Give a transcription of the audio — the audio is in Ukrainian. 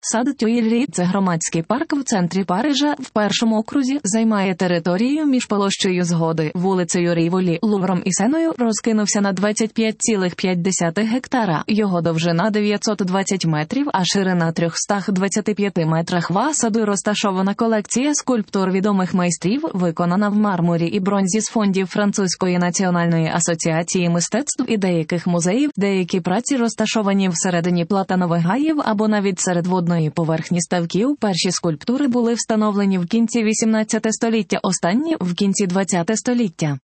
Сад Тюїльрі – це громадський парк в центрі Парижа, в першому окрузі, займає територію між площею Згоди, вулицею Ріволі, Лувром і Сеною, розкинувся на 25,5 гектара. Його довжина 920 метрів, а ширина 325 метрах. В саду розташована колекція скульптур відомих майстрів, виконана в мармурі і бронзі з фондів Французької національної асоціації мистецтв і деяких музеїв. Деякі праці розташовані всередині платанових гаїв або навіть серед водної поверхні ставків. Перші скульптури були встановлені в кінці 18 століття, останні – в кінці 20 століття.